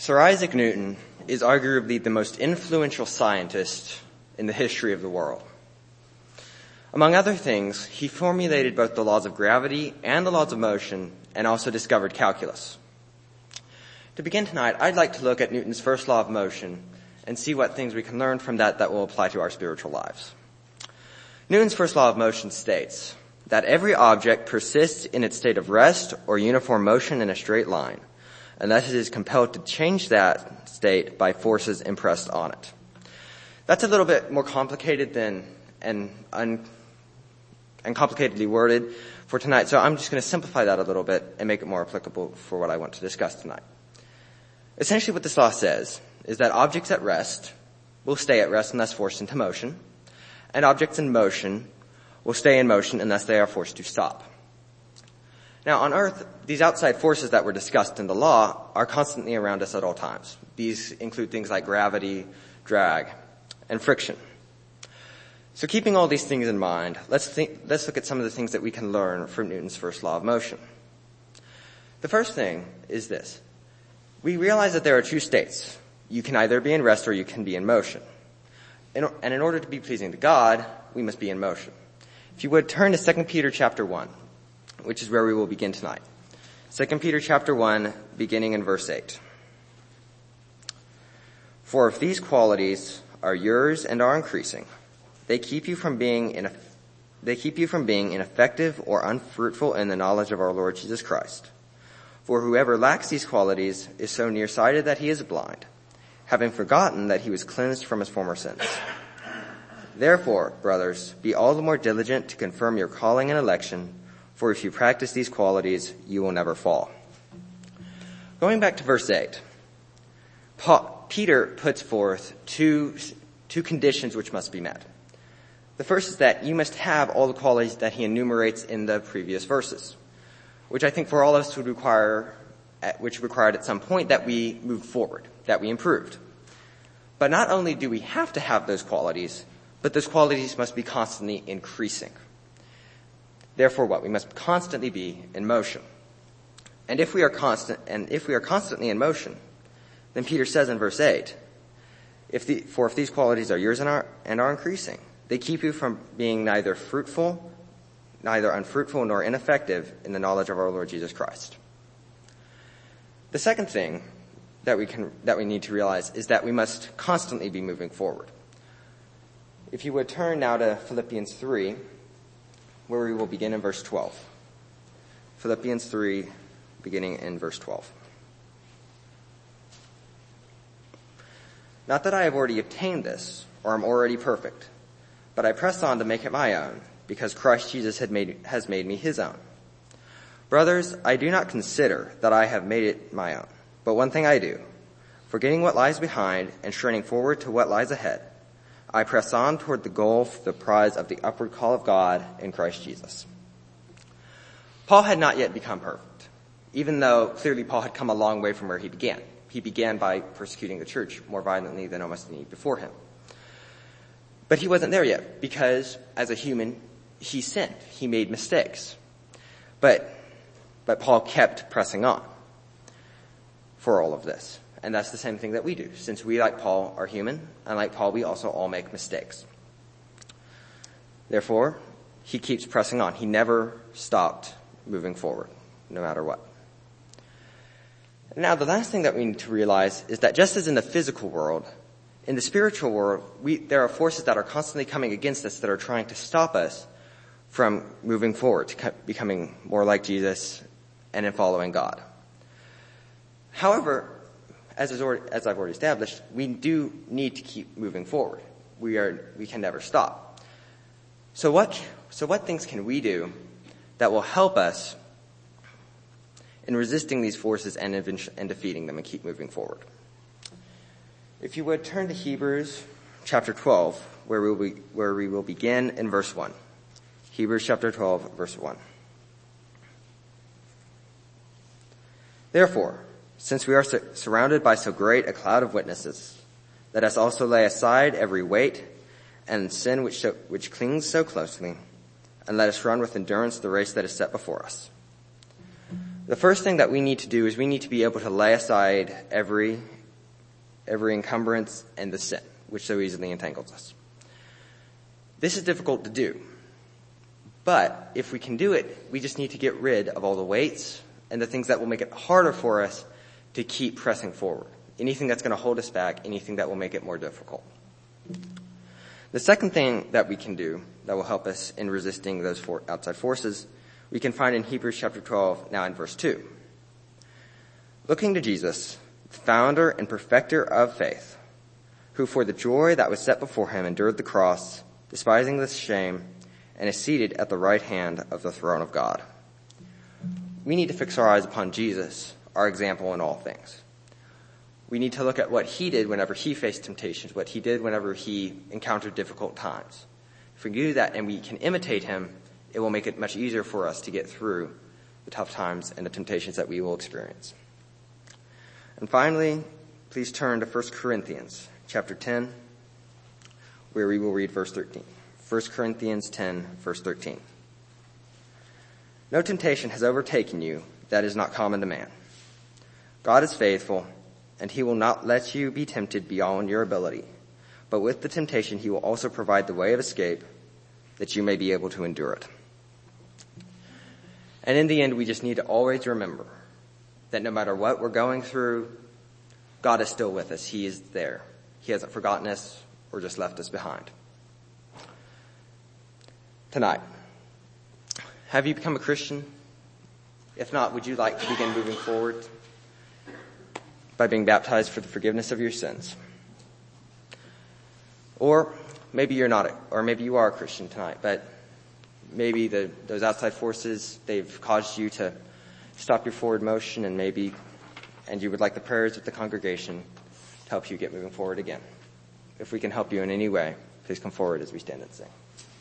Sir Isaac Newton is arguably the most influential scientist in the history of the world. Among other things, he formulated both the laws of gravity and the laws of motion, and also discovered calculus. To begin tonight, I'd like to look at Newton's first law of motion and see what things we can learn from that will apply to our spiritual lives. Newton's first law of motion states that every object persists in its state of rest or uniform motion in a straight line, unless it is compelled to change that state by forces impressed on it. That's a little bit more complicated and complicatedly worded for tonight, so I'm just going to simplify that a little bit and make it more applicable for what I want to discuss tonight. Essentially what this law says is that objects at rest will stay at rest unless forced into motion, and objects in motion will stay in motion unless they are forced to stop. Now, on Earth, these outside forces that were discussed in the law are constantly around us at all times. These include things like gravity, drag, and friction. So keeping all these things in mind, let's look at some of the things that we can learn from Newton's first law of motion. The first thing is this. We realize that there are two states. You can either be in rest or you can be in motion. And in order to be pleasing to God, we must be in motion. If you would turn to 2 Peter chapter 1, which is where we will begin tonight. 2 Peter chapter 1, beginning in verse 8. For if these qualities are yours and are increasing, they keep you from being ineffective or unfruitful in the knowledge of our Lord Jesus Christ. For whoever lacks these qualities is so nearsighted that he is blind, having forgotten that he was cleansed from his former sins. Therefore, brothers, be all the more diligent to confirm your calling and election, for if you practice these qualities, you will never fall. Going back to verse 8, Peter puts forth two conditions which must be met. The first is that you must have all the qualities that he enumerates in the previous verses, which I think for all of us would required at some point that we moved forward, that we improved. But not only do we have to have those qualities, but those qualities must be constantly increasing. Therefore what? We must constantly be in motion. And if we are constantly in motion, then Peter says in verse 8, if these qualities are yours and are increasing, they keep you from being neither unfruitful nor ineffective in the knowledge of our Lord Jesus Christ. The second thing that we need to realize is that we must constantly be moving forward. If you would turn now to Philippians 3, where we will begin in verse 12. Philippians 3, beginning in verse 12. Not that I have already obtained this, or am already perfect, but I press on to make it my own, because Christ Jesus has made me his own. Brothers, I do not consider that I have made it my own, but one thing I do, forgetting what lies behind and straining forward to what lies ahead, I press on toward the goal for the prize of the upward call of God in Christ Jesus. Paul had not yet become perfect, even though clearly Paul had come a long way from where he began. He began by persecuting the church more violently than almost any before him. But he wasn't there yet, because as a human, he sinned. He made mistakes. But Paul kept pressing on for all of this. And that's the same thing that we do. Since we, like Paul, are human, and like Paul, we also all make mistakes. Therefore, he keeps pressing on. He never stopped moving forward, no matter what. Now, the last thing that we need to realize is that just as in the physical world, in the spiritual world, there are forces that are constantly coming against us that are trying to stop us from moving forward, to becoming more like Jesus and in following God. However, as I've already established, we do need to keep moving forward. We can never stop. So what things can we do that will help us in resisting these forces and defeating them and keep moving forward? If you would turn to Hebrews chapter 12, where we will begin in verse 1. Hebrews chapter 12, verse 1. Therefore, since we are surrounded by so great a cloud of witnesses, let us also lay aside every weight and sin which clings so closely, and let us run with endurance the race that is set before us. The first thing that we need to do is we need to be able to lay aside every encumbrance and the sin, which so easily entangles us. This is difficult to do. But if we can do it, we just need to get rid of all the weights and the things that will make it harder for us to keep pressing forward. Anything that's going to hold us back, anything that will make it more difficult. The second thing that we can do that will help us in resisting those outside forces, we can find in Hebrews chapter 12, now in verse 2. Looking to Jesus, the founder and perfecter of faith, who for the joy that was set before him endured the cross, despising the shame, and is seated at the right hand of the throne of God. We need to fix our eyes upon Jesus, our example in all things. We need to look at what he did whenever he faced temptations, what he did whenever he encountered difficult times. If we do that and we can imitate him, it will make it much easier for us to get through the tough times and the temptations that we will experience. And finally, please turn to 1 Corinthians chapter 10, where we will read verse 13. 1 Corinthians 10, verse 13. No temptation has overtaken you that is not common to man. God is faithful, and he will not let you be tempted beyond your ability. But with the temptation, he will also provide the way of escape that you may be able to endure it. And in the end, we just need to always remember that no matter what we're going through, God is still with us. He is there. He hasn't forgotten us or just left us behind. Tonight, have you become a Christian? If not, would you like to begin moving forward by being baptized for the forgiveness of your sins? Or maybe you're not, or maybe you are a Christian tonight, but maybe those outside forces, they've caused you to stop your forward motion, and you would like the prayers of the congregation to help you get moving forward again. If we can help you in any way, please come forward as we stand and sing.